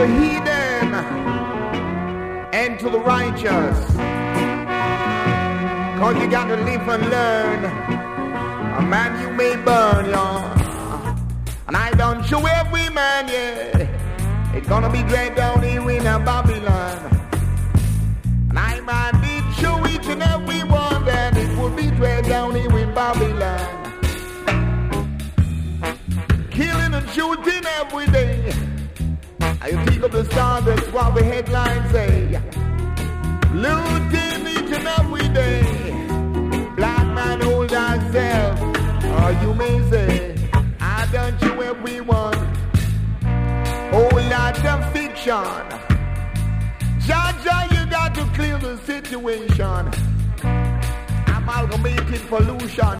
the heathen and to the righteous. Cause you got to live and learn. A man you may burn, y'all. And I don't show every man, yeah. It's gonna be great down here in Babylon. And I man did show each and every one that it will be great down here in Babylon. Killing and shooting every day. I think of the stars, that's what the headlines say. Looting each and every day. Black man hold ourselves. Or you may say, I don't you everyone. Whole lot of fiction. Jaja, you got to clear the situation. Amalgamated pollution.